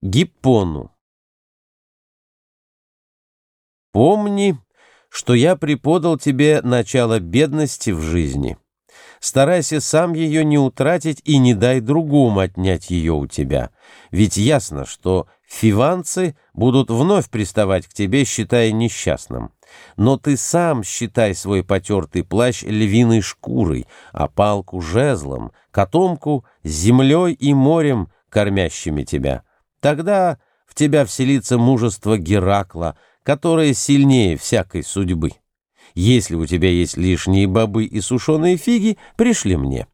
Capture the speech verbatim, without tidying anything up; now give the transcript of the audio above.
Гиппону. Помни, что я преподал тебе начало бедности в жизни. Старайся сам ее не утратить и не дай другому отнять ее у тебя. Ведь ясно, что фиванцы будут вновь приставать к тебе, считая несчастным. Но ты сам считай свой потертый плащ львиной шкурой, а палку жезлом, котомку землей и морем, кормящими тебя. Тогда в тебя вселится мужество Геракла, которое сильнее всякой судьбы. Если у тебя есть лишние бобы и сушеные фиги, пришли мне.